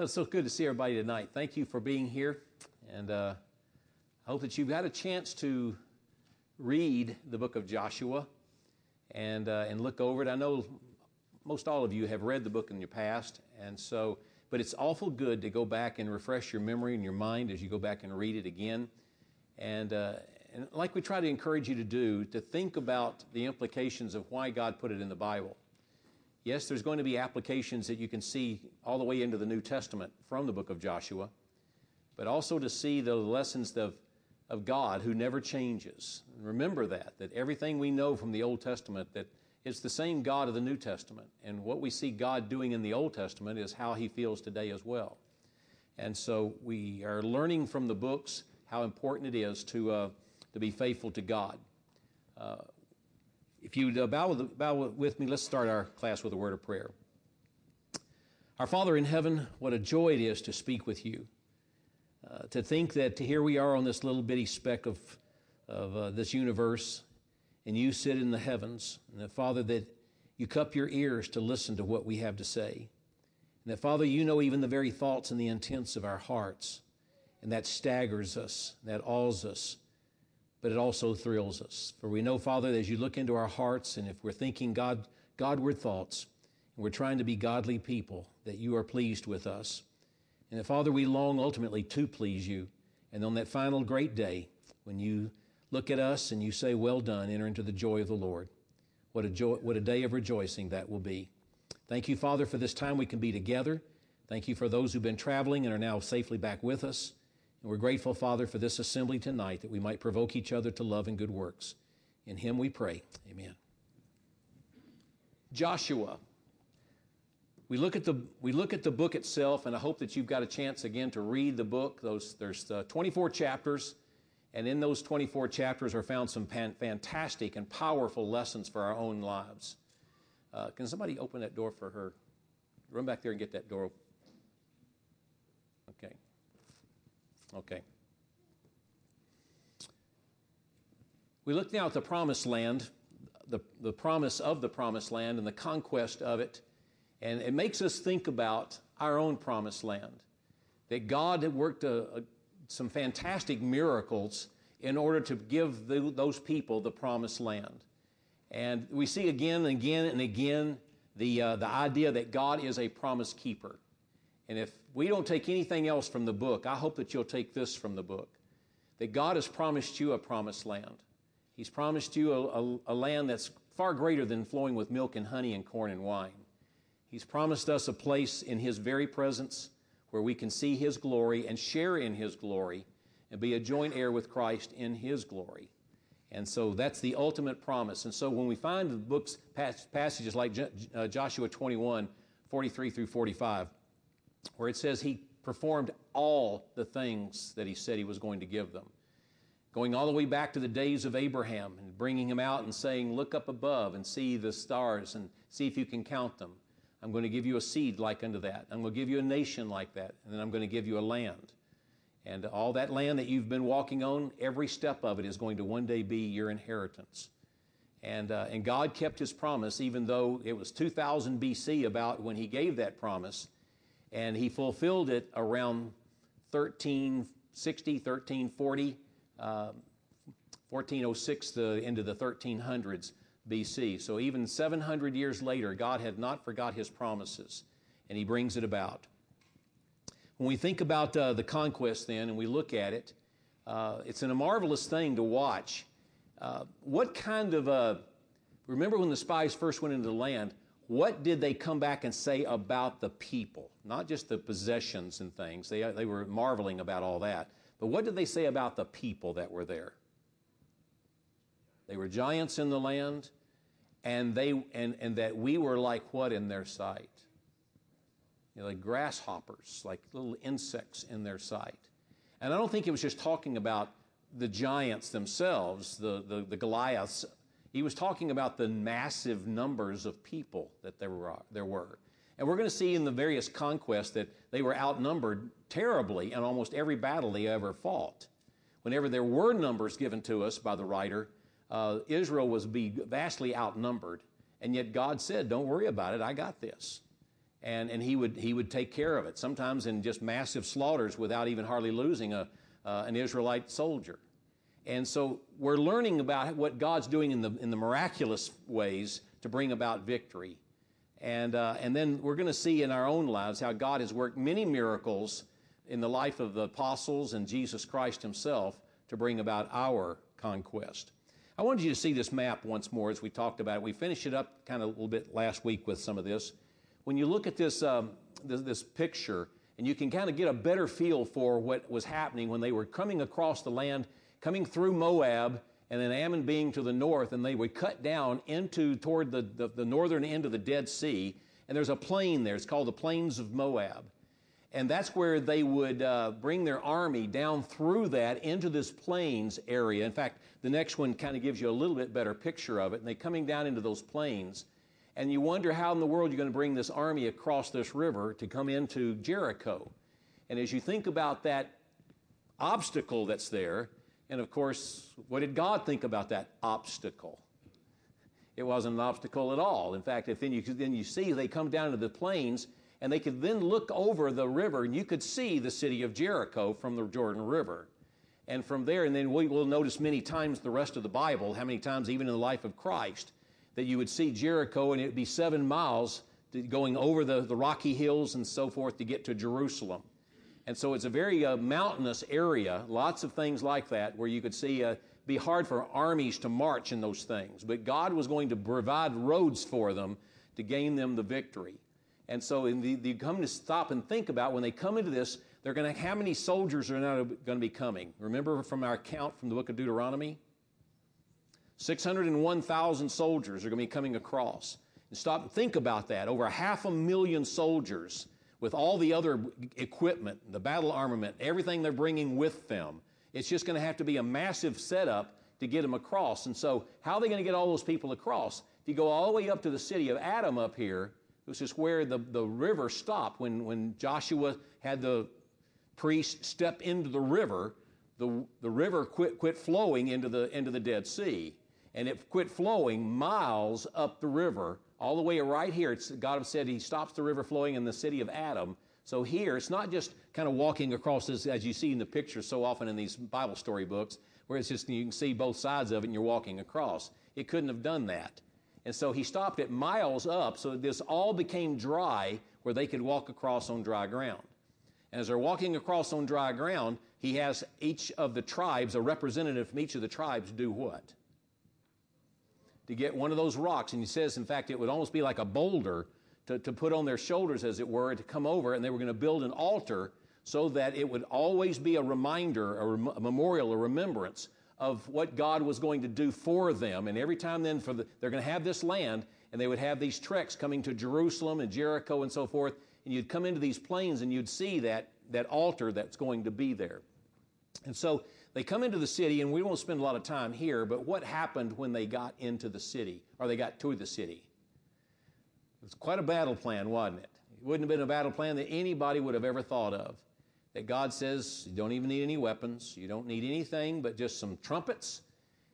Well, it's so good to see everybody tonight. Thank you for being here, and I hope that you've had a chance to read the book of Joshua and look over it. I know most all of you have read the book in your past, but it's awful good to go back and refresh your memory and your mind as you go back and read it again. And like we try to encourage you to do, to think about the implications of why God put it in the Bible. Yes, there's going to be applications that you can see all the way into the New Testament from the book of Joshua, but also to see the lessons of God who never changes. And remember that everything we know from the Old Testament, that it's the same God of the New Testament. And what we see God doing in the Old Testament is how He feels today as well. And so we are learning from the books how important it is to be faithful to God. If you bow with me, let's start our class with a word of prayer. Our Father in heaven, what a joy it is to speak with you. To think that here we are on this little bitty speck of this universe, and you sit in the heavens, and that, Father, that you cup your ears to listen to what we have to say. And that, Father, you know even the very thoughts and the intents of our hearts, and that staggers us, that awes us, but it also thrills us. For we know, Father, as you look into our hearts, and if we're thinking Godward thoughts, and we're trying to be godly people, that you are pleased with us. And that, Father, we long ultimately to please you. And on that final great day, when you look at us and you say, well done, enter into the joy of the Lord. What a joy, what a day of rejoicing that will be. Thank you, Father, for this time we can be together. Thank you for those who've been traveling and are now safely back with us. And we're grateful, Father, for this assembly tonight, that we might provoke each other to love and good works. In Him we pray. Amen. Joshua. We look at the book itself, and I hope that you've got a chance again to read the book. There's 24 chapters, and in those 24 chapters are found some fantastic and powerful lessons for our own lives. Can somebody open that door for her? Run back there and get that door open. Okay. We look now at the Promised Land, the promise of the Promised Land and the conquest of it, and it makes us think about our own Promised Land, that God had worked some fantastic miracles in order to give those people the Promised Land. And we see again and again and again the idea that God is a promise keeper. And if we don't take anything else from the book, I hope that you'll take this from the book, that God has promised you a promised land. He's promised you a land that's far greater than flowing with milk and honey and corn and wine. He's promised us a place in His very presence where we can see His glory and share in His glory and be a joint heir with Christ in His glory. And so that's the ultimate promise. And so when we find the book's passages like Joshua 21, 43 through 45, where it says He performed all the things that He said He was going to give them, going all the way back to the days of Abraham and bringing him out and saying, look up above and see the stars and see if you can count them. I'm going to give you a seed like unto that. I'm going to give you a nation like that. And then I'm going to give you a land. And all that land that you've been walking on, every step of it is going to one day be your inheritance. And God kept His promise, even though it was 2000 BC about when He gave that promise. And He fulfilled it around 1360, 1340, 1406 into the 1300s BC. So even 700 years later, God had not forgot His promises, and He brings it about. When we think about the conquest then, and we look at it, it's a marvelous thing to watch. What kind of remember when the spies first went into the land, what did they come back and say about the people? Not just the possessions and things. They were marveling about all that. But what did they say about the people that were there? They were giants in the land, and that we were like what in their sight? You know, like grasshoppers, like little insects in their sight. And I don't think it was just talking about the giants themselves, the Goliaths. He was talking about the massive numbers of people that there were. And we're going to see in the various conquests that they were outnumbered terribly in almost every battle they ever fought. Whenever there were numbers given to us by the writer, Israel was vastly outnumbered. And yet God said, don't worry about it, I got this. and he would take care of it, sometimes in just massive slaughters without even hardly losing an Israelite soldier. And so we're learning about what God's doing in the miraculous ways to bring about victory. And then we're going to see in our own lives how God has worked many miracles in the life of the apostles and Jesus Christ himself to bring about our conquest. I wanted you to see this map once more as we talked about it. We finished it up kind of a little bit last week with some of this. When you look at this, this picture, and you can kind of get a better feel for what was happening when they were coming across the land, coming through Moab, and then Ammon being to the north, and they would cut down toward the northern end of the Dead Sea, and there's a plain there. It's called the Plains of Moab. And that's where they would bring their army down through that into this plains area. In fact, the next one kind of gives you a little bit better picture of it, and they're coming down into those plains. And you wonder how in the world you're going to bring this army across this river to come into Jericho. And as you think about that obstacle that's there, and of course, what did God think about that obstacle? It wasn't an obstacle at all. In fact, then you see they come down to the plains, and they could then look over the river, and you could see the city of Jericho from the Jordan River. And from there, and then we will notice many times the rest of the Bible, how many times even in the life of Christ, that you would see Jericho, and it would be 7 miles going over the rocky hills and so forth to get to Jerusalem. And so it's a very mountainous area, lots of things like that, where you could see be hard for armies to march in those things. But God was going to provide roads for them to gain them the victory. And so you come to stop and think about when they come into this, they're going to, how many soldiers are now going to be coming? Remember from our account from the book of Deuteronomy? 601,000 soldiers are going to be coming across. And stop and think about that. Over 500,000 soldiers with all the other equipment, the battle armament, everything they're bringing with them. It's just going to have to be a massive setup to get them across. And so how are they going to get all those people across? If you go all the way up to the city of Adam up here, this is where the river stopped. When Joshua had the priests step into the river river quit flowing into the Dead Sea. And it quit flowing miles up the river, all the way right here. God said he stops the river flowing in the city of Adam. So here, it's not just kind of walking across this, as you see in the pictures so often in these Bible story books, where it's just you can see both sides of it and you're walking across. It couldn't have done that. And so he stopped it miles up, so this all became dry where they could walk across on dry ground. And as they're walking across on dry ground, he has each of the tribes, a representative from each of the tribes, do what? To get one of those rocks. And he says, in fact, it would almost be like a boulder to put on their shoulders, as it were, to come over, and they were going to build an altar so that it would always be a reminder, a memorial, a remembrance of what God was going to do for them. And every time then they're going to have this land, and they would have these treks coming to Jerusalem and Jericho and so forth, and you'd come into these plains and you'd see that altar that's going to be there. And so they come into the city, and we won't spend a lot of time here, but what happened when they got into the city, or they got to the city? It was quite a battle plan, wasn't it? It wouldn't have been a battle plan that anybody would have ever thought of. That God says, you don't even need any weapons, you don't need anything but just some trumpets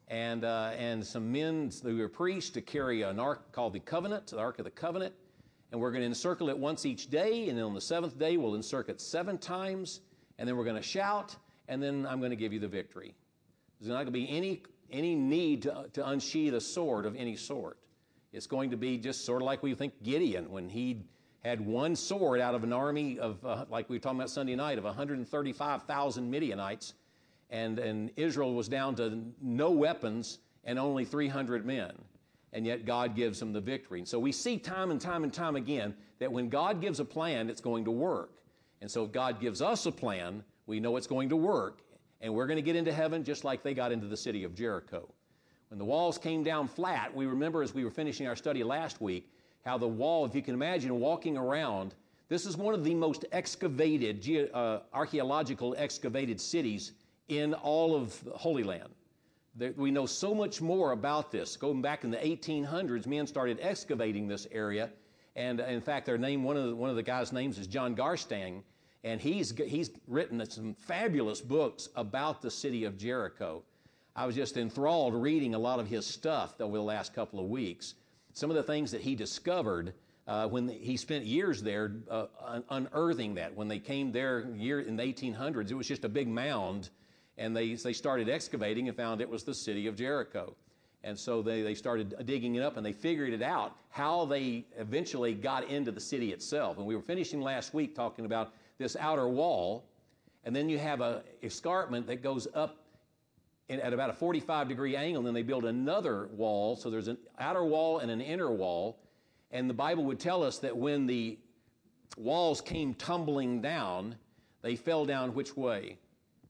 and some men who are priests to carry an ark called the Covenant, the Ark of the Covenant, and we're going to encircle it once each day, and then on the seventh day we'll encircle it 7 times, and then we're going to shout, and then I'm going to give you the victory. There's not going to be any need to unsheath a sword of any sort. It's going to be just sort of like we think Gideon, when he had one sword out of an army of, like we were talking about Sunday night, of 135,000 Midianites, and Israel was down to no weapons and only 300 men. And yet God gives them the victory. And so we see time and time and time again that when God gives a plan, it's going to work. And so if God gives us a plan, we know it's going to work. And we're going to get into heaven just like they got into the city of Jericho. When the walls came down flat, we remember as we were finishing our study last week, how the wall, if you can imagine walking around, this is one of the most excavated, archaeological excavated cities in all of the Holy Land. We know so much more about this. Going back in the 1800s, men started excavating this area, and in fact, their name, one of the guys' names is John Garstang, and he's written some fabulous books about the city of Jericho. I was just enthralled reading a lot of his stuff over the last couple of weeks. Some of the things that he discovered he spent years there unearthing that. When they came there in the 1800s, it was just a big mound, and they started excavating and found it was the city of Jericho. And so they started digging it up, and they figured it out, how they eventually got into the city itself. And we were finishing last week talking about this outer wall, and then you have an escarpment that goes up at about a 45-degree angle, and then they build another wall. So there's an outer wall and an inner wall. And the Bible would tell us that when the walls came tumbling down, they fell down which way?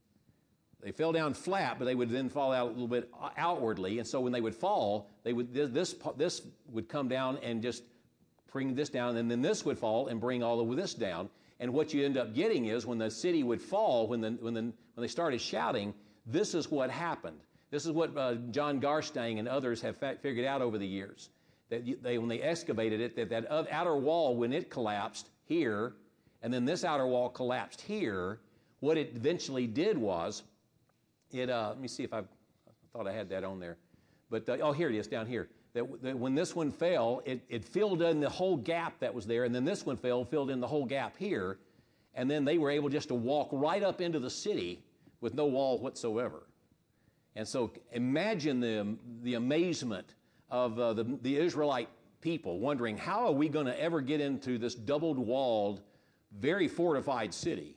They fell down flat, but they would then fall out a little bit outwardly. And so when they would fall, this would come down and just bring this down, and then this would fall and bring all of this down. And what you end up getting is when the city would fall, when they started shouting, this is what happened. This is what John Garstang and others have figured out over the years. That when they excavated it, that outer wall, when it collapsed here, and then this outer wall collapsed here, what it eventually did was, let me see if I thought I had that on there. But, here it is down here. That when this one fell, it filled in the whole gap that was there, and then this one filled in the whole gap here, and then they were able just to walk right up into the city with no wall whatsoever. And so imagine the amazement of the Israelite people wondering, how are we going to ever get into this doubled-walled, very fortified city?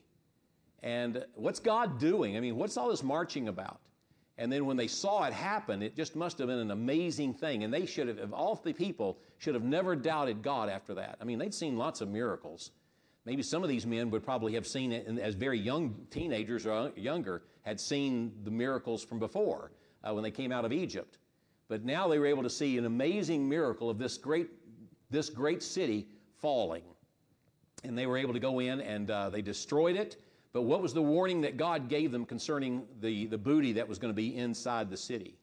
And what's God doing? I mean, what's all this marching about? And then when they saw it happen, it just must have been an amazing thing. And they should have, of all the people, should have never doubted God after that. I mean, they'd seen lots of miracles. Maybe some of these men would probably have seen it as very young teenagers or younger, had seen the miracles from before when they came out of Egypt. But now they were able to see an amazing miracle of this great city falling. And they were able to go in and they destroyed it. But what was the warning that God gave them concerning the booty that was going to be inside the city?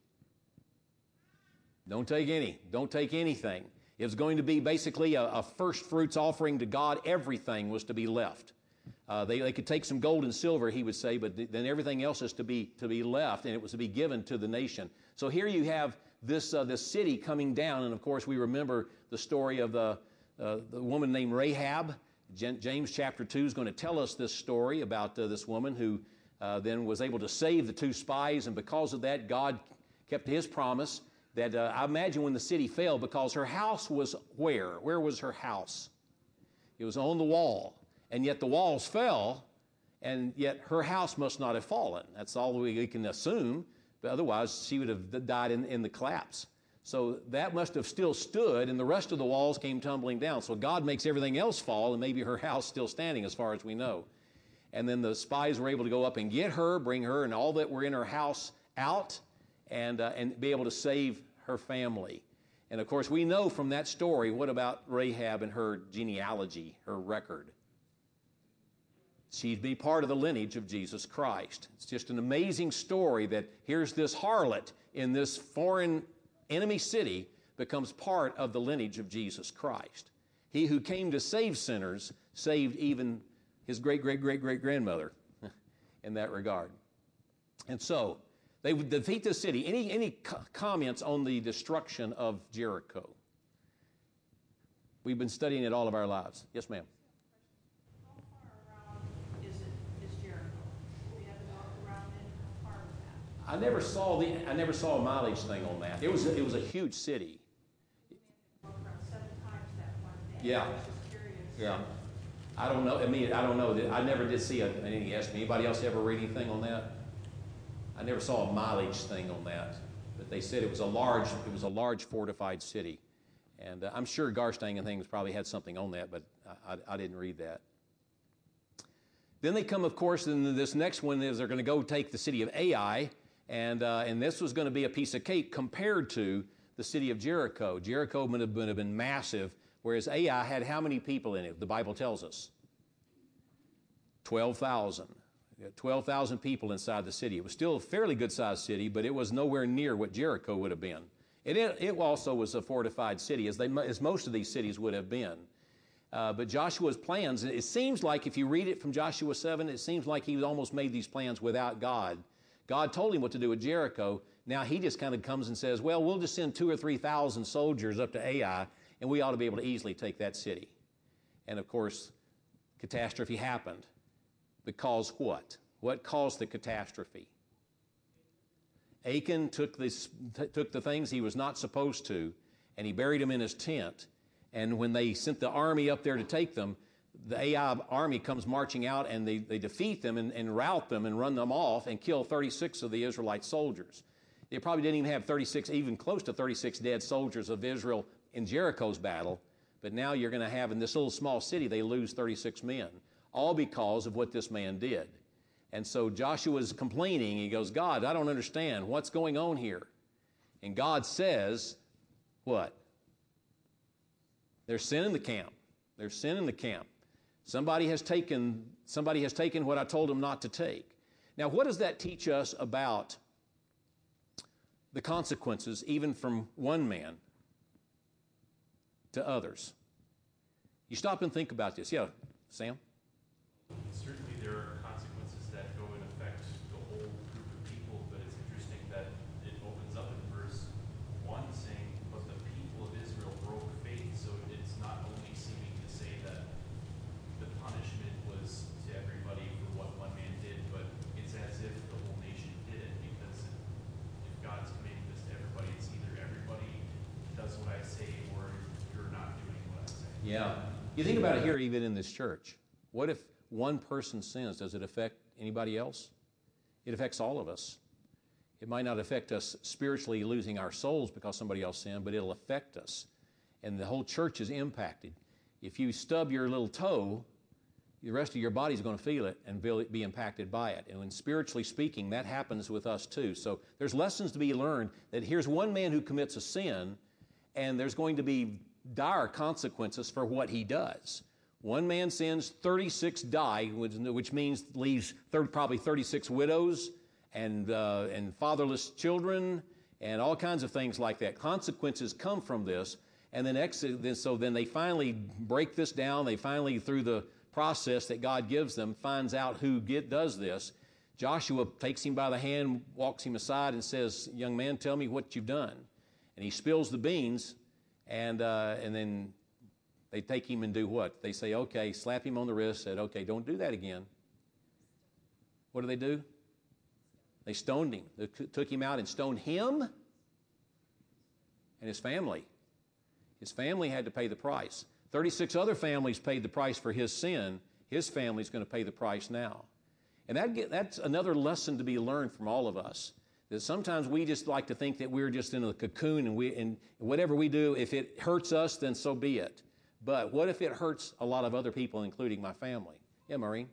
Don't take anything. It was going to be basically a first fruits offering to God. Everything was to be left. They could take some gold and silver, he would say, but then everything else is to be left, and it was to be given to the nation. So here you have this city coming down, and of course we remember the story of the woman named Rahab. James chapter 2 is going to tell us this story about this woman who then was able to save the two spies, and because of that, God kept his promise that I imagine when the city fell, because her house was where? Where was her house? It was on the wall, and yet the walls fell, and yet her house must not have fallen. That's all we can assume, but otherwise she would have died in the collapse. So that must have still stood, and the rest of the walls came tumbling down. So God makes everything else fall, and maybe her house still standing as far as we know. And then the spies were able to go up and get her, bring her and all that were in her house out, and be able to save her family. And of course, we know from that story, what about Rahab and her genealogy, her record? She'd be part of the lineage of Jesus Christ. It's just an amazing story that here's this harlot in this foreign enemy city becomes part of the lineage of Jesus Christ. He who came to save sinners saved even his great-great-great-great-grandmother in that regard. And so they would defeat the city. Any comments on the destruction of Jericho? We've been studying it all of our lives. Yes, ma'am. How far around is Jericho? We have to walk around it. How far is that? I never saw a mileage thing on that. It was a huge city. We had to walk around 7 times that one day. Yeah. I was just curious. Yeah. I don't know. I don't know. I never did see any estimate. Anybody else ever read anything on that? I never saw a mileage thing on that. But they said it was a large fortified city. And I'm sure Garstang and things probably had something on that, but I didn't read that. Then they come, of course, in this next one is they're going to go take the city of Ai, and this was going to be a piece of cake compared to the city of Jericho. Jericho would have been massive, whereas Ai had how many people in it? The Bible tells us 12,000. 12,000 people inside the city. It was still a fairly good-sized city, but it was nowhere near what Jericho would have been. It also was a fortified city, as most of these cities would have been. But Joshua's plans, it seems like if you read it from Joshua 7, it seems like he almost made these plans without God. God told him what to do with Jericho. Now he just kind of comes and says, well, we'll just send 2,000 or 3,000 soldiers up to Ai, and we ought to be able to easily take that city. And of course, catastrophe happened. Because what? What caused the catastrophe? Achan took the things he was not supposed to, and he buried them in his tent. And when they sent the army up there to take them, the Ai army comes marching out, and they defeat them and rout them and run them off and kill 36 of the Israelite soldiers. They probably didn't even have 36, even close to 36 dead soldiers of Israel in Jericho's battle, but now you're going to have in this little small city, they lose 36 men, all because of what this man did. And so Joshua's complaining. He goes, God, I don't understand. What's going on here? And God says, what? There's sin in the camp. There's sin in the camp. Somebody has taken what I told them not to take. Now, what does that teach us about the consequences, even from one man to others? You stop and think about this. Yeah, Sam? Certainly there are consequences that go and affect the whole group of people, but it's interesting that it opens up in verse 1 saying, but the people of Israel broke faith, so it's not only seeming to say that the punishment was to everybody for what one man did, but it's as if the whole nation did it, because if God's commanding this to everybody, it's either everybody does what I say or you're not doing what I say. Yeah. You think about it here even in this church. What if one person sins? Does it affect anybody else? It affects all of us. It might not affect us spiritually losing our souls because somebody else sinned, but it'll affect us. And the whole church is impacted. If you stub your little toe, the rest of your body is going to feel it and be impacted by it. And when spiritually speaking, that happens with us too. So there's lessons to be learned that here's one man who commits a sin, and there's going to be dire consequences for what he does. One man sins, 36 die, which means leaves probably 36 widows and fatherless children and all kinds of things like that. Consequences come from this, and then they finally break this down. They finally, through the process that God gives them, finds out who does this. Joshua takes him by the hand, walks him aside, and says, "Young man, tell me what you've done." And he spills the beans, and then they take him and do what? They say, okay, slap him on the wrist, said, okay, don't do that again. What do? They stoned him. They took him out and stoned him and his family. His family had to pay the price. 36 other families paid the price for his sin. His family's going to pay the price now. And that's another lesson to be learned from all of us. That sometimes we just like to think that we're just in a cocoon and whatever we do, if it hurts us, then so be it. But what if it hurts a lot of other people, including my family? Yeah, Maureen?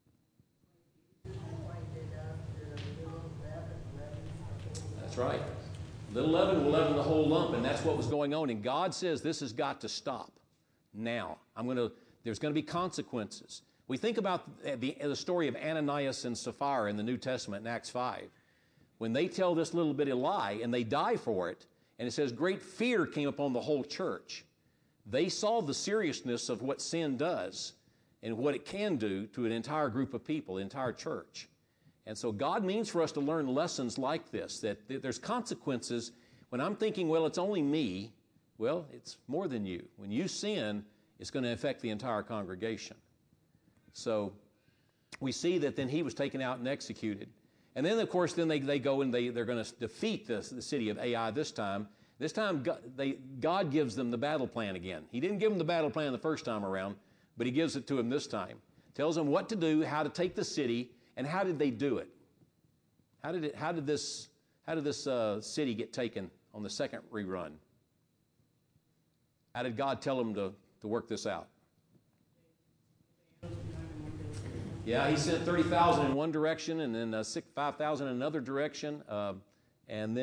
That's right. Little leaven will leaven the whole lump, and that's what was going on. And God says this has got to stop now. There's going to be consequences. We think about the story of Ananias and Sapphira in the New Testament in Acts 5. When they tell this little bitty lie and they die for it, and it says great fear came upon the whole church. They saw the seriousness of what sin does and what it can do to an entire group of people, the entire church. And so God means for us to learn lessons like this, that there's consequences. When I'm thinking, well, it's only me, well, it's more than you. When you sin, it's going to affect the entire congregation. So we see that then he was taken out and executed. And then, of course, then they go and they're going to defeat the city of Ai this time. This time, God gives them the battle plan again. He didn't give them the battle plan the first time around, but he gives it to them this time. Tells them what to do, how to take the city, and how did they do it? How did this city get taken on the second rerun? How did God tell them to work this out? Yeah, he sent 30,000 in one direction, and then 5,000 in another direction, and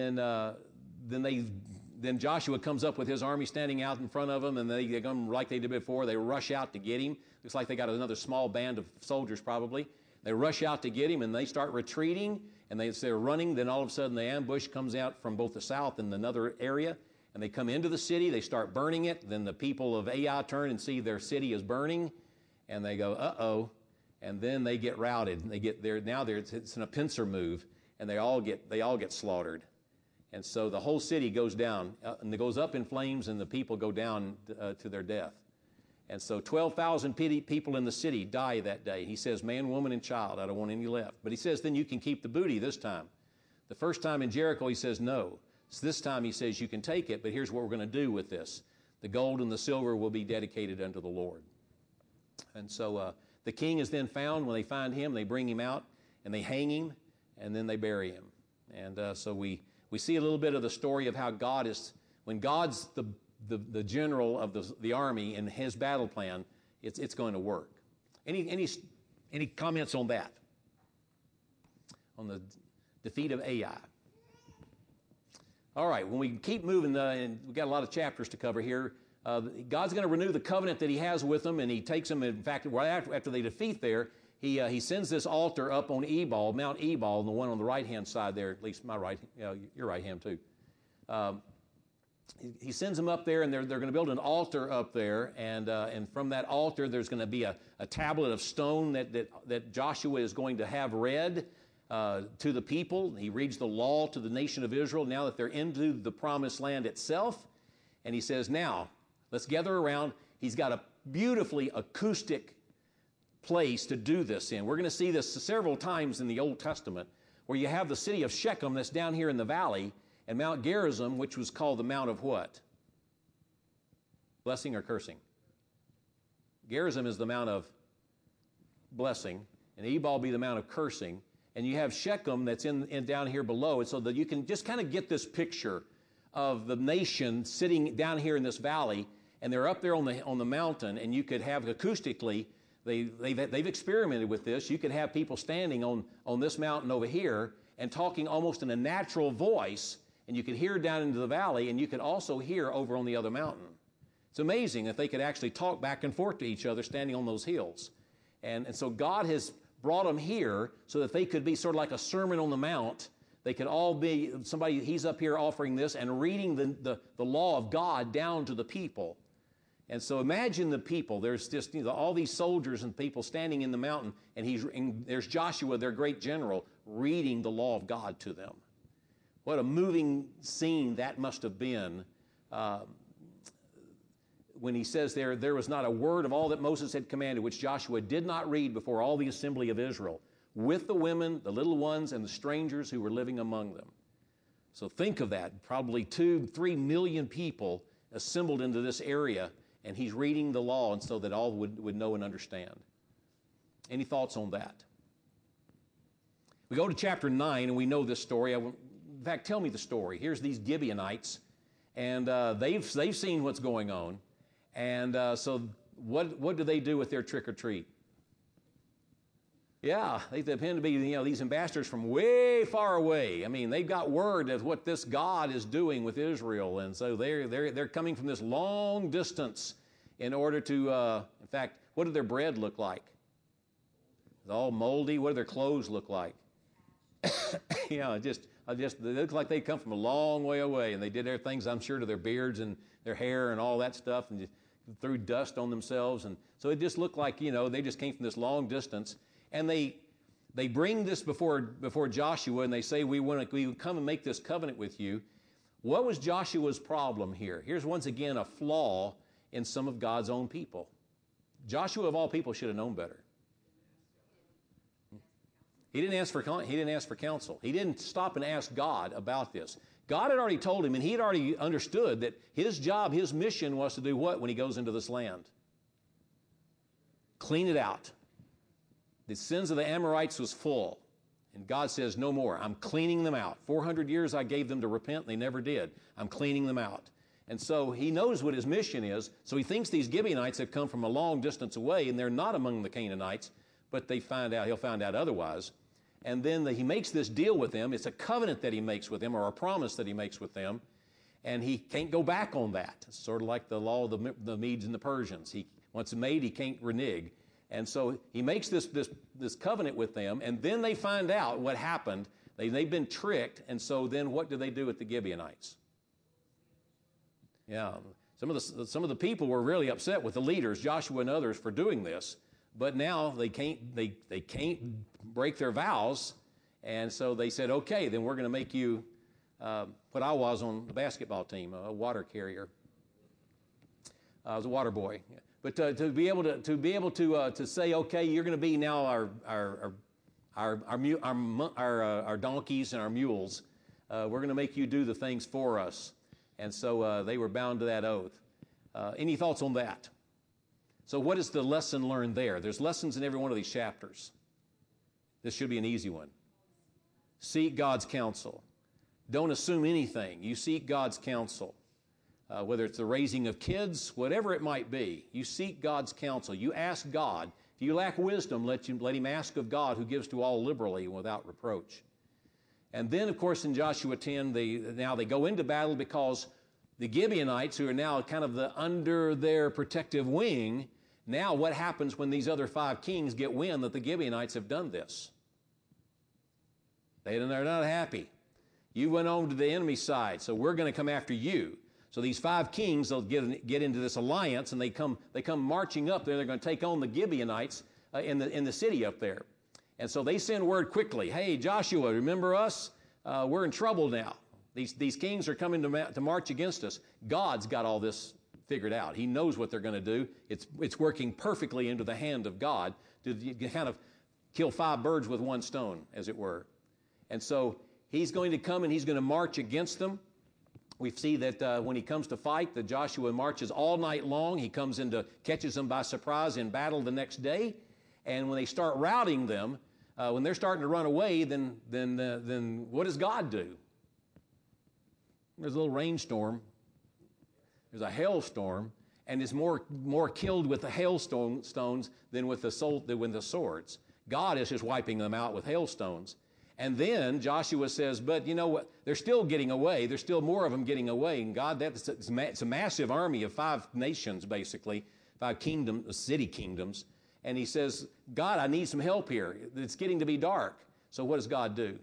then Joshua comes up with his army standing out in front of them, and they come like they did before. They rush out to get him. Looks like they got another small band of soldiers probably. They rush out to get him, and they start retreating, and they're running. Then all of a sudden, the ambush comes out from both the south and another area, and they come into the city. They start burning it. Then the people of Ai turn and see their city is burning, and they go, uh-oh, and then they get routed. They get there. Now it's in a pincer move, and they all get slaughtered. And so the whole city goes down, and it goes up in flames, and the people go down to their death. And so 12,000 people in the city die that day. He says, man, woman, and child, I don't want any left. But he says, then you can keep the booty this time. The first time in Jericho, he says, no. So this time he says, you can take it, but here's what we're going to do with this. The gold and the silver will be dedicated unto the Lord. And so the king is then found. When they find him, they bring him out, and they hang him, and then they bury him. And so we see a little bit of the story of how God is, when God's the general of the army and his battle plan, it's going to work. Any comments on that? On the defeat of Ai? All right, when we keep moving, and we've got a lot of chapters to cover here, God's going to renew the covenant that he has with them, and he takes them, in fact, right after they defeat there, he sends this altar up on Ebal, Mount Ebal, the one on the right-hand side there, at least my right, your right hand too. He sends them up there, and they're going to build an altar up there, and from that altar there's going to be a tablet of stone that Joshua is going to have read to the people. He reads the law to the nation of Israel now that they're into the promised land itself, and he says, now, let's gather around. He's got a beautifully acoustic place to do this in. We're going to see this several times in the Old Testament, where you have the city of Shechem that's down here in the valley, and Mount Gerizim, which was called the Mount of what? Blessing or cursing? Gerizim is the Mount of blessing, and Ebal be the Mount of cursing. And you have Shechem that's in down here below, and so that you can just kind of get this picture of the nation sitting down here in this valley, and they're up there on the mountain, and you could have acoustically, they've experimented with this. You could have people standing on this mountain over here and talking almost in a natural voice, and you could hear down into the valley, and you could also hear over on the other mountain. It's amazing that they could actually talk back and forth to each other standing on those hills. And so God has brought them here so that they could be sort of like a Sermon on the Mount. They could all be somebody, he's up here offering this and reading the law of God down to the people. And so imagine the people. There's just all these soldiers and people standing in the mountain, and there's Joshua, their great general, reading the law of God to them. What a moving scene that must have been when he says there was not a word of all that Moses had commanded, which Joshua did not read before all the assembly of Israel, with the women, the little ones, and the strangers who were living among them. So think of that, probably 2-3 million people assembled into this area, and he's reading the law, and so that all would know and understand. Any thoughts on that? We go to chapter 9, and we know this story. In fact, tell me the story. Here's these Gibeonites, and they've seen what's going on. And so what do they do with their trick-or-treat? Yeah, they tend to be, these ambassadors from way far away. I mean, they've got word of what this God is doing with Israel, and so they're coming from this long distance in order to, in fact, what did their bread look like? It's all moldy. What do their clothes look like? They look like they come from a long way away, and they did their things, I'm sure, to their beards and their hair and all that stuff, and just threw dust on themselves, and so it just looked like, they just came from this long distance. And they bring this before Joshua, and they say, we come and make this covenant with you. What was Joshua's problem here? Here's once again a flaw in some of God's own people. Joshua, of all people, should have known better. He didn't ask for counsel. He didn't stop and ask God about this. God had already told him, and he had already understood that his job, his mission was to do what when he goes into this land? Clean it out. The sins of the Amorites was full. And God says, no more. I'm cleaning them out. 400 years I gave them to repent, and they never did. I'm cleaning them out. And so he knows what his mission is. So he thinks these Gibeonites have come from a long distance away, and they're not among the Canaanites, but he'll find out otherwise. And then he makes this deal with them. It's a covenant that he makes with them, or a promise that he makes with them. And he can't go back on that. It's sort of like the law of the Medes and the Persians. Once made, he can't renege. And so he makes this covenant with them, and then they find out what happened. They've been tricked, and so then what do they do with the Gibeonites? Yeah, some of the people were really upset with the leaders, Joshua and others, for doing this. But now they can't break their vows, and so they said, okay, then we're going to make you what I was on the basketball team, a water carrier. I was a water boy. But to be able to say, okay, you're going to be now our donkeys and our mules. We're going to make you do the things for us. And so they were bound to that oath. Any thoughts on that? So what is the lesson learned there? There's lessons in every one of these chapters. This should be an easy one. Seek God's counsel. Don't assume anything. You seek God's counsel. Whether it's the raising of kids, whatever it might be, you seek God's counsel. You ask God. If you lack wisdom, let him ask of God, who gives to all liberally and without reproach. And then, of course, in Joshua 10, now they go into battle because the Gibeonites, who are now kind of under their protective wing, now what happens when these other 5 kings get wind that the Gibeonites have done this? They're not happy. You went on to the enemy side, so we're going to come after you. So these 5 kings, they'll get into this alliance, and they come marching up there. They're going to take on the Gibeonites in the city up there. And so they send word quickly, hey, Joshua, remember us? We're in trouble now. These kings are coming to march against us. God's got all this figured out. He knows what they're going to do. It's working perfectly into the hand of God to kind of kill 5 birds with one stone, as it were. And so he's going to come and he's going to march against them. We see that when he comes to fight, that Joshua marches all night long. He catches them by surprise in battle the next day. And when they start routing them, when they're starting to run away, then what does God do? There's a little rainstorm. There's a hailstorm, and it's more killed with the hailstones than with the swords. God is just wiping them out with hailstones. And then Joshua says, but you know what? They're still getting away. There's still more of them getting away. And God, it's a massive army of 5 nations, basically, 5 kingdoms, city kingdoms. And he says, God, I need some help here. It's getting to be dark. So what does God do?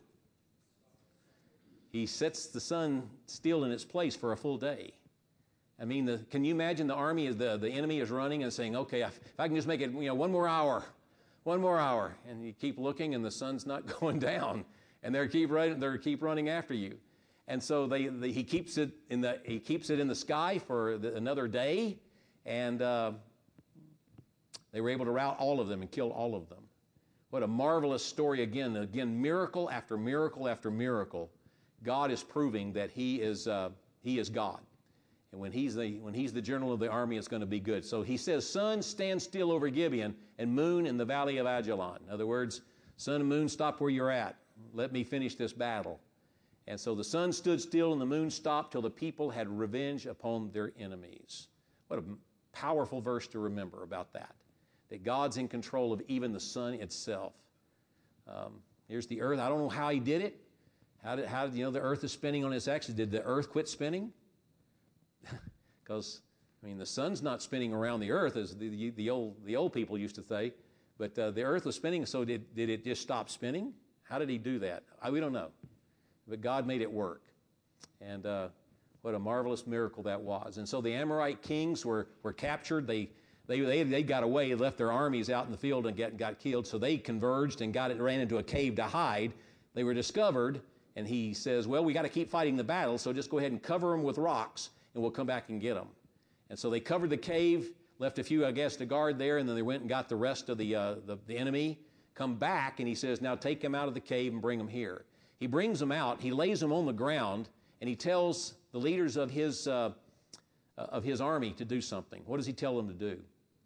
He sets the sun still in its place for a full day. I mean, can you imagine the army, the enemy is running and saying, okay, if I can just make it, one more hour. And you keep looking and the sun's not going down. And they keep running after you. And so he keeps it in the sky for another day. And they were able to rout all of them and kill all of them. What a marvelous story again. Again, miracle after miracle after miracle. God is proving that He is God. And when he's the general of the army, it's going to be good. So he says, sun, stand still over Gibeon, and moon in the valley of Ajalon. In other words, sun and moon, stop where you're at. Let me finish this battle. And so the sun stood still and the moon stopped till the people had revenge upon their enemies. What a powerful verse to remember about that God's in control of even the sun itself. Here's the earth. I don't know how he did it. How did the earth is spinning on its axis? Did the earth quit spinning? Because, the sun's not spinning around the earth as the old people used to say, but the earth was spinning, so did it just stop spinning? How did he do that? We don't know. But God made it work. And what a marvelous miracle that was. And so the Amorite kings were captured. They got away, left their armies out in the field and got killed, so they converged and ran into a cave to hide. They were discovered, and he says, well, we got to keep fighting the battle, so just go ahead and cover them with rocks, and we'll come back and get them. And so they covered the cave, left a few, I guess, to guard there, and then they went and got the rest of the enemy, come back, and he says, now take them out of the cave and bring them here. He brings them out, he lays them on the ground, and he tells the leaders of his army to do something. What does he tell them to do?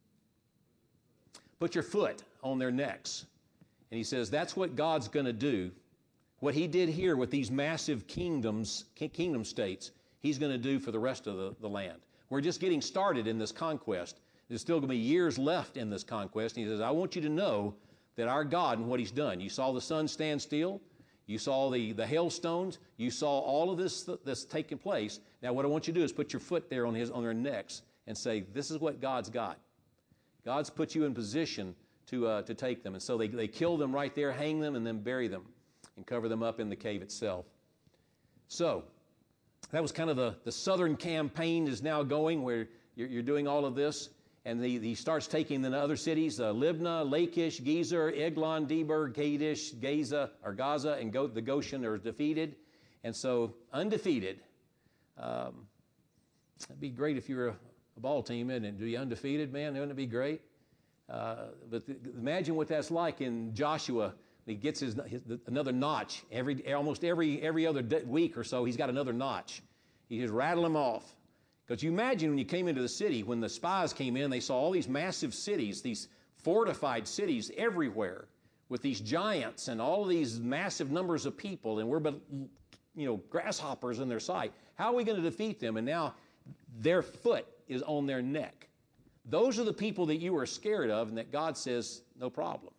Put your foot on their necks. And he says, that's what God's going to do. What he did here with these massive kingdom states, he's going to do for the rest of the land. We're just getting started in this conquest. There's still going to be years left in this conquest. And he says, I want you to know that our God and what he's done. You saw the sun stand still. You saw the hailstones. You saw all of this taking place. Now what I want you to do is put your foot there on their necks and say, this is what God's got. God's put you in position to take them. And so they kill them right there, hang them, and then bury them and cover them up in the cave itself. So that was kind of the southern campaign is now going where you're doing all of this. And he starts taking the other cities, Libnah, Lachish, Gezer, Eglon, Deber, Kadesh, Gaza, and the Goshen are defeated. And so undefeated. It'd be great if you were a ball team and to be undefeated, man. Wouldn't it be great? But imagine what that's like in Joshua. He gets another notch almost every other week or so. He's got another notch. He just rattle them off. Because you imagine when you came into the city, when the spies came in, they saw all these massive cities, these fortified cities everywhere, with these giants and all of these massive numbers of people, and we're but grasshoppers in their sight. How are we going to defeat them? And now their foot is on their neck. Those are the people that you were scared of, and that God says, no problem.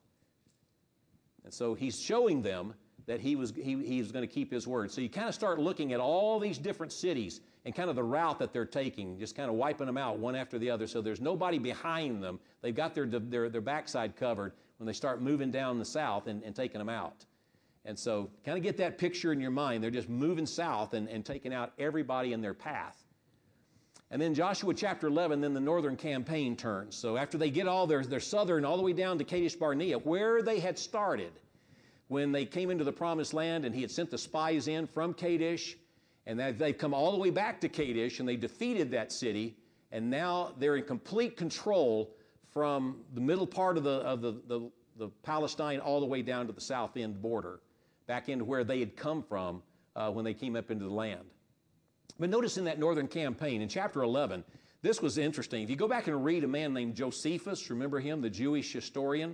And so he's showing them that he was going to keep his word. So you kind of start looking at all these different cities and kind of the route that they're taking, just kind of wiping them out one after the other. So there's nobody behind them. They've got their backside covered when they start moving down the south and taking them out. And so kind of get that picture in your mind. They're just moving south and taking out everybody in their path. And then Joshua chapter 11, then the northern campaign turns. So after they get all their southern, all the way down to Kadesh Barnea, where they had started when they came into the promised land, and he had sent the spies in from Kadesh, and they've come all the way back to Kadesh, and they defeated that city, and now they're in complete control from the middle part of the Palestine all the way down to the south end border, back into where they had come from when they came up into the land. But notice in that northern campaign, in chapter 11, this was interesting. If you go back and read a man named Josephus, remember him, the Jewish historian?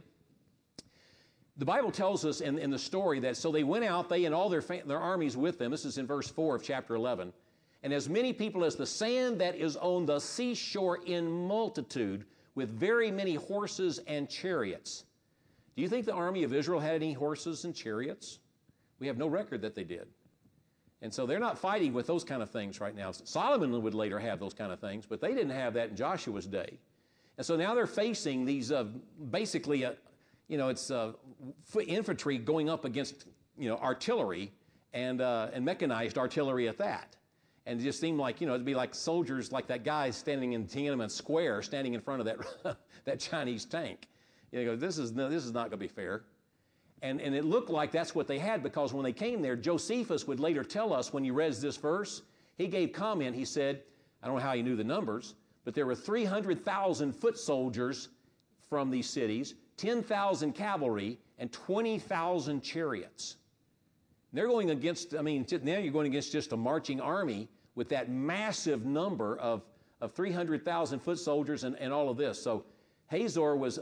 The Bible tells us in the story that so they went out, they and all their armies with them. This is in verse 4 of chapter 11. And as many people as the sand that is on the seashore in multitude, with very many horses and chariots. Do you think the army of Israel had any horses and chariots? We have no record that they did. And so they're not fighting with those kind of things right now. Solomon would later have those kind of things, but they didn't have that in Joshua's day. And so now they're facing these basically, it's infantry going up against, artillery and mechanized artillery at that. And it just seemed like, it'd be like soldiers, like that guy standing in Tiananmen Square, standing in front of that Chinese tank. This is not going to be fair. And it looked like that's what they had, because when they came there, Josephus would later tell us, when you read this verse, he gave comment, he said, I don't know how he knew the numbers, but there were 300,000 foot soldiers from these cities, 10,000 cavalry, and 20,000 chariots. And they're going against, now you're going against just a marching army with that massive number of 300,000 foot soldiers and all of this. So Hazor was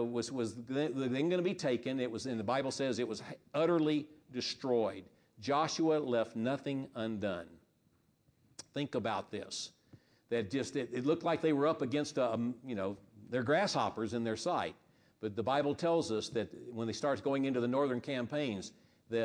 then going to be taken. It was, and the Bible says it was utterly destroyed. Joshua left nothing undone. Think about this. That just, it looked like they were up against, their grasshoppers in their sight. But the Bible tells us that when they start going into the northern campaigns,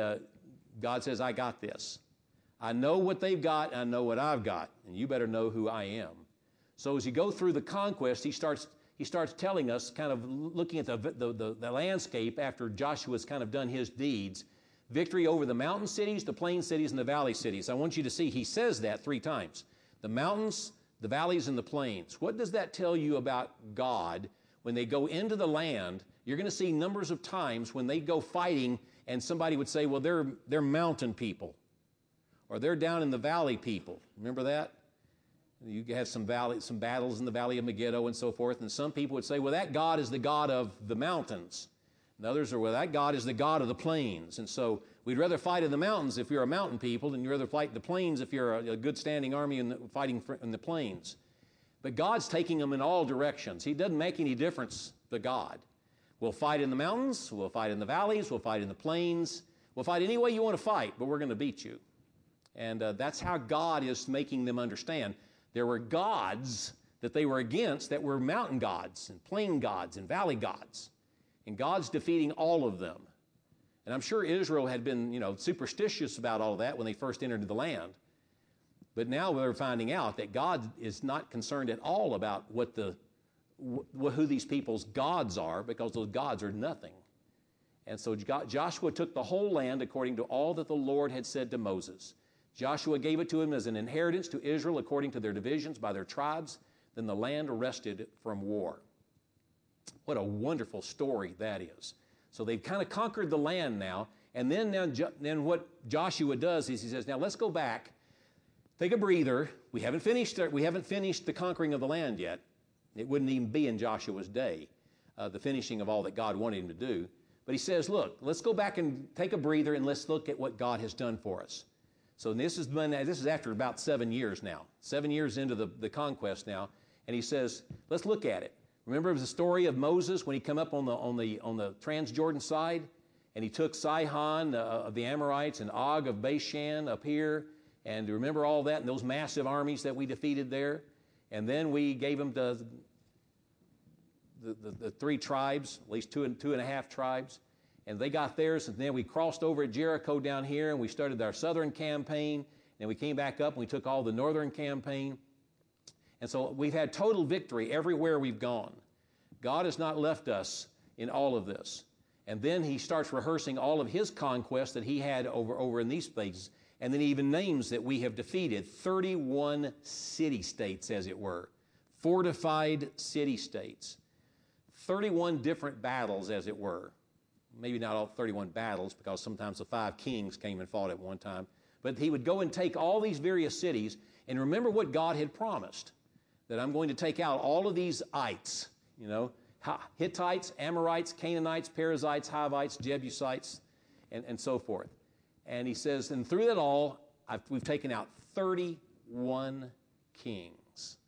God says, I got this. I know what they've got, I know what I've got, and you better know who I am. So as you go through the conquest, he starts telling us, kind of looking at the landscape after Joshua's kind of done his deeds, victory over the mountain cities, the plain cities, and the valley cities. I want you to see, he says that 3 times. The mountains, the valleys, and the plains. What does that tell you about God? When they go into the land, you're going to see numbers of times when they go fighting, and somebody would say, well, they're mountain people, or they're down in the valley people. Remember that? You have some battles in the Valley of Megiddo and so forth, and some people would say, well, that God is the God of the mountains. And others are, well, that God is the God of the plains. And so we'd rather fight in the mountains if you're a mountain people, and you'd rather fight in the plains if you're a good standing army fighting in the plains. But God's taking them in all directions. He doesn't make any difference to God. We'll fight in the mountains, we'll fight in the valleys, we'll fight in the plains, we'll fight any way you want to fight, but we're going to beat you. And that's how God is making them understand. There were gods that they were against that were mountain gods and plain gods and valley gods. And God's defeating all of them. And I'm sure Israel had been, superstitious about all of that when they first entered the land. But now we're finding out that God is not concerned at all about who these people's gods are, because those gods are nothing. And so Joshua took the whole land according to all that the Lord had said to Moses. Joshua gave it to him as an inheritance to Israel according to their divisions by their tribes. Then the land rested from war. What a wonderful story that is. So they've kind of conquered the land now, And then what Joshua does is he says, now let's go back, take a breather. We haven't finished the conquering of the land yet. It wouldn't even be in Joshua's day, the finishing of all that God wanted him to do. But he says, look, let's go back and take a breather and let's look at what God has done for us. So this is after about 7 years now, 7 years into the conquest now. And he says, let's look at it. Remember the story of Moses when he came up on the Transjordan side? And he took Sihon of the Amorites and Og of Bashan up here. And remember all that and those massive armies that we defeated there? And then we gave them to the three tribes, at least two and a half tribes. And they got theirs. And then we crossed over at Jericho down here and we started our southern campaign. And we came back up and we took all the northern campaign. And so we've had total victory everywhere we've gone. God has not left us in all of this. And then he starts rehearsing all of his conquests that he had over in these places. And then he even names that we have defeated 31 city-states, as it were. Fortified city-states. 31 different battles, as it were. Maybe not all 31 battles, because sometimes the 5 kings came and fought at one time. But he would go and take all these various cities, and remember what God had promised, that I'm going to take out all of these ites, Hittites, Amorites, Canaanites, Perizzites, Hivites, Jebusites, and so forth. And he says, and through that all, we've taken out 31 kings.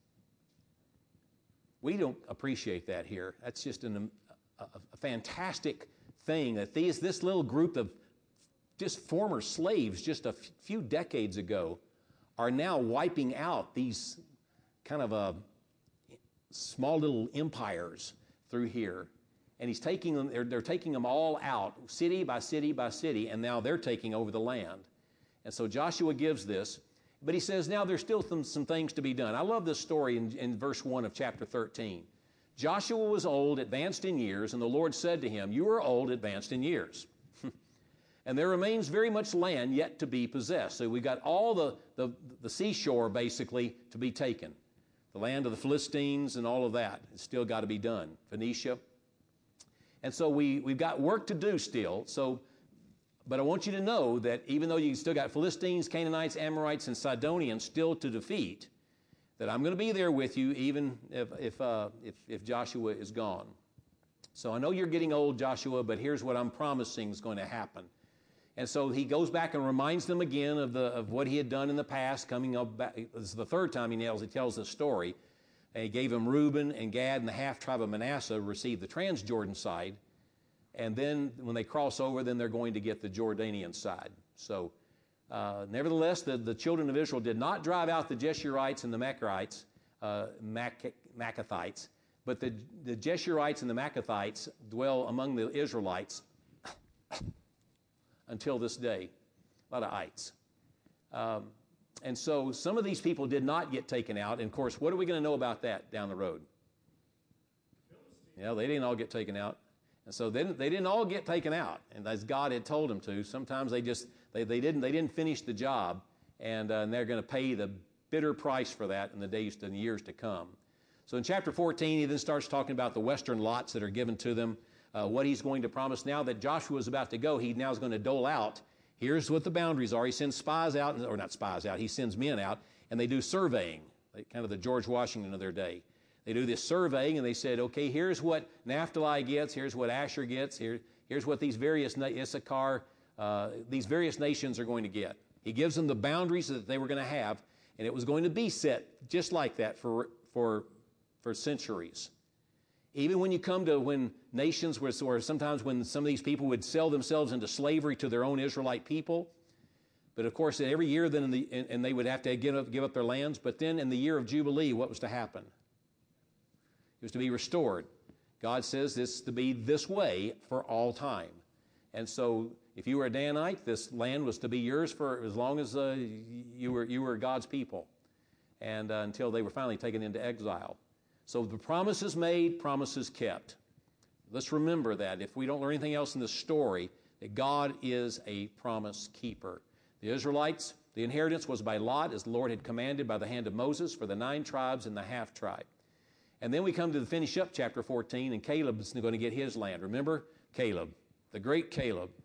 We don't appreciate that here. That's just a fantastic thing that this little group of just former slaves just a few decades ago are now wiping out these kind of small little empires through here. And he's taking them, they're taking them all out, city by city by city, and now they're taking over the land. And so Joshua gives this, but he says now there's still some things to be done. I love this story in verse 1 of chapter 13. Joshua was old, advanced in years, and the Lord said to him, you are old, advanced in years. And there remains very much land yet to be possessed. So we've got all the seashore basically to be taken. The land of the Philistines and all of that. It's still got to be done. Phoenicia. And so we've got work to do still. But I want you to know that even though you still got Philistines, Canaanites, Amorites, and Sidonians still to defeat, that I'm going to be there with you even if Joshua is gone. So I know you're getting old, Joshua, but here's what I'm promising is going to happen. And so he goes back and reminds them again of what he had done in the past, coming up back. This is the third time he tells this story. And he gave them Reuben and Gad and the half-tribe of Manasseh received the Transjordan side. And then when they cross over, then they're going to get the Jordanian side. So nevertheless, the children of Israel did not drive out the Jeshurites and the Maccathites, but the Jeshurites and the Maccathites dwell among the Israelites until this day. A lot of ites. And so some of these people did not get taken out. And of course, what are we going to know about that down the road? They didn't all get taken out. And so they didn't all get taken out. And as God had told them to, sometimes they didn't finish the job. And they're going to pay the bitter price for that in the days and the years to come. So in chapter 14, he then starts talking about the western lots that are given to them, what he's going to promise. Now that Joshua is about to go, he now is going to dole out. Here's what the boundaries are. He sends spies out, or not spies out, he sends men out, and they do surveying, kind of the George Washington of their day. They do this surveying, and they said, okay, here's what Naphtali gets, here's what Asher gets, here's what these various Issachar, these various nations are going to get. He gives them the boundaries that they were going to have, and it was going to be set just like that for centuries. Even when you come to when nations were, or sometimes when some of these people would sell themselves into slavery to their own Israelite people, but of course every year then and they would have to give up their lands, but then in the year of Jubilee, what was to happen? It was to be restored. God says this to be this way for all time. And so if you were a Danite, this land was to be yours for as long as you were God's people, and until they were finally taken into exile. So the promises made, promises kept. Let's remember that if we don't learn anything else in this story, that God is a promise keeper. The Israelites, the inheritance was by lot, as the Lord had commanded by the hand of Moses, for the 9 tribes and the half-tribe. And then we come to finish up chapter 14, and Caleb is going to get his land. Remember Caleb, the great Caleb.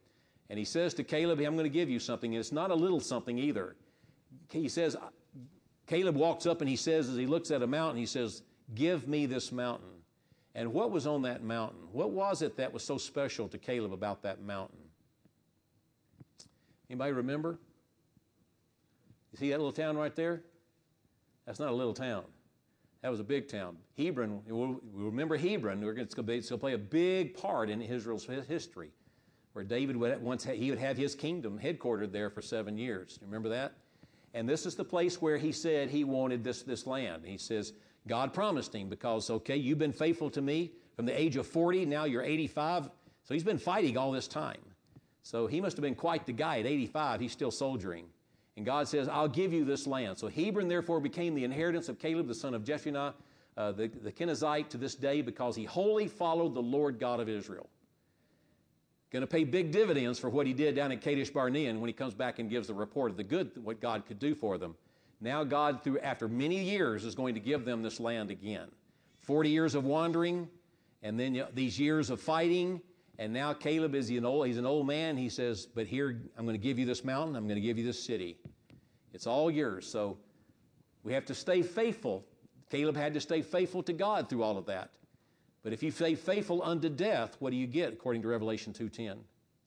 And he says to Caleb, I'm going to give you something. And it's not a little something either. He says, Caleb walks up and he says, as he looks at a mountain, he says, give me this mountain. And what was on that mountain? What was it that was so special to Caleb about that mountain? Anybody remember? You see that little town right there? That's not a little town. That was a big town. Hebron, we'll remember Hebron. It's going to play a big part in Israel's history, where David would have his kingdom headquartered there for 7 years. You remember that? And this is the place where he said he wanted this land. He says, God promised him because, okay, you've been faithful to me from the age of 40, now you're 85. So he's been fighting all this time. So he must have been quite the guy. At 85, he's still soldiering. And God says, I'll give you this land. So Hebron therefore became the inheritance of Caleb, the son of Jephunneh, the Kenizzite, to this day, because he wholly followed the Lord God of Israel. Going to pay big dividends for what he did down in Kadesh Barnea when he comes back and gives the report of the good, what God could do for them. Now God, after many years, is going to give them this land again. 40 years of wandering, and then these years of fighting, and now Caleb he's an old man. He says, but here, I'm going to give you this mountain, I'm going to give you this city. It's all yours. So we have to stay faithful. Caleb had to stay faithful to God through all of that. But if you stay faithful unto death, what do you get according to Revelation 2:10?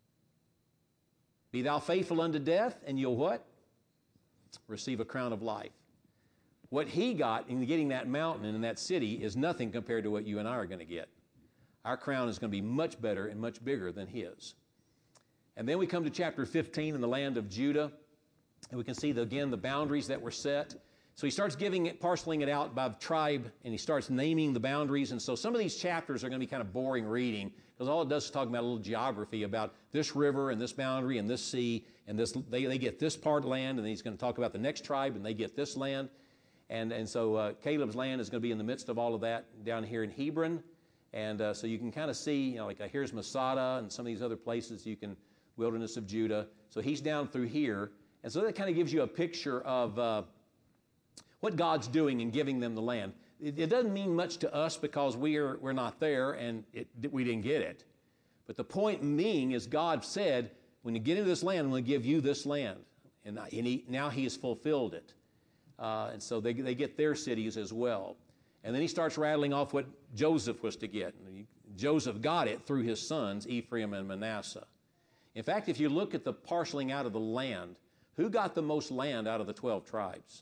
Be thou faithful unto death, and you'll what? Receive a crown of life. What he got in getting that mountain and in that city is nothing compared to what you and I are going to get. Our crown is going to be much better and much bigger than his. And then we come to chapter 15 in the land of Judah, and we can see, again, the boundaries that were set. So he starts parceling it out by tribe, and he starts naming the boundaries. And so some of these chapters are going to be kind of boring reading, because all it does is talk about a little geography about this river and this boundary and this sea, and this they get this part of land, and then he's going to talk about the next tribe, and they get this land. And so Caleb's land is going to be in the midst of all of that down here in Hebron. And so you can kind of see, like here's Masada and some of these other places wilderness of Judah. So he's down through here. And so that kind of gives you a picture of what God's doing in giving them the land. It doesn't mean much to us because we're not there and we didn't get it. But the point being is God said, when you get into this land, I'm going to give you this land. And now he has fulfilled it. And so they get their cities as well. And then he starts rattling off what Joseph was to get. Joseph got it through his sons, Ephraim and Manasseh. In fact, if you look at the parceling out of the land, who got the most land out of the 12 tribes?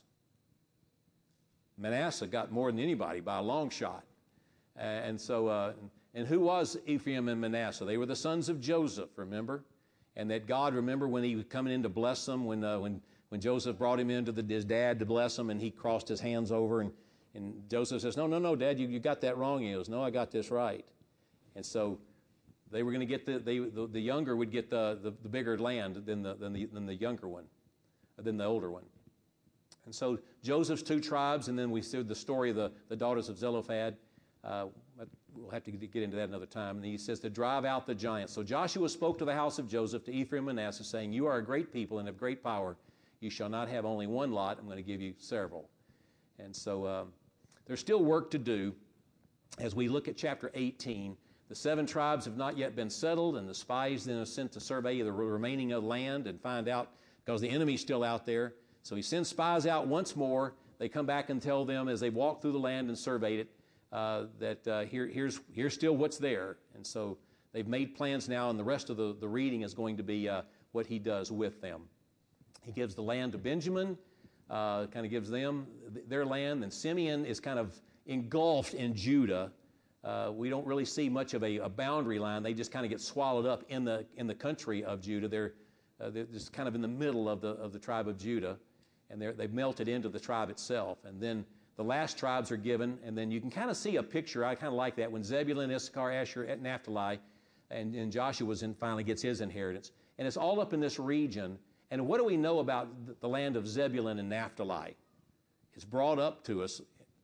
Manasseh got more than anybody by a long shot. And who was Ephraim and Manasseh? They were the sons of Joseph, remember? And that God, remember when he was coming in to bless them, when Joseph brought him into his dad to bless him, and he crossed his hands over, and Joseph says, no, Dad, you got that wrong. He goes, no, I got this right. And so they were going to get the younger would get the bigger land than the younger one, than the older one. And so Joseph's 2 tribes, and then we see the story of the daughters of Zelophehad. We'll have to get into that another time. And he says to drive out the giants. So Joshua spoke to the house of Joseph, to Ephraim and Manasseh, saying, you are a great people and of great power. You shall not have only one lot. I'm going to give you several. And so there's still work to do as we look at chapter 18. The 7 tribes have not yet been settled, and the spies then are sent to survey the remaining of land and find out, because the enemy's still out there. So he sends spies out once more. They come back and tell them as they walk through the land and surveyed it that here's still what's there. And so they've made plans now, and the rest of the reading is going to be what he does with them. He gives the land to Benjamin, kind of gives them their land, and Simeon is kind of engulfed in Judah. We don't really see much of a boundary line. They just kind of get swallowed up in the country of Judah. They're just kind of in the middle of the tribe of Judah, and they've melted into the tribe itself. And then the last tribes are given, and then you can kind of see a picture. I kind of like that when Zebulun, Issachar, Asher, Naphtali, and Joshua finally gets his inheritance. And it's all up in this region. And what do we know about the land of Zebulun and Naphtali? It's brought up to us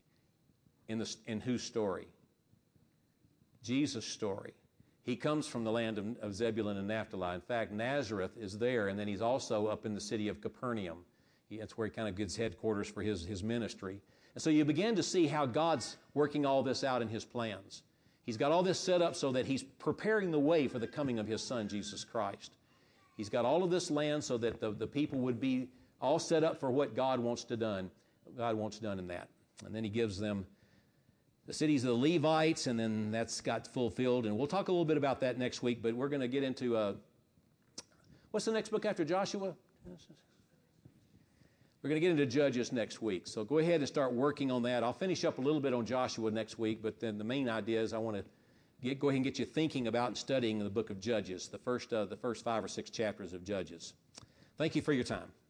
in whose story? Jesus' story. He comes from the land of Zebulun and Naphtali. In fact, Nazareth is there, and then he's also up in the city of Capernaum. That's where he kind of gets headquarters for his ministry. And so you begin to see how God's working all this out in his plans. He's got all this set up so that he's preparing the way for the coming of his son, Jesus Christ. He's got all of this land so that the people would be all set up for what God wants done in that. And then he gives them the cities of the Levites, and then that's got fulfilled. And we'll talk a little bit about that next week, but we're going to get into, what's the next book after Joshua? We're going to get into Judges next week. So go ahead and start working on that. I'll finish up a little bit on Joshua next week, but then the main idea is I want to go ahead and get you thinking about and studying the book of Judges, the first 5 or 6 chapters of Judges. Thank you for your time.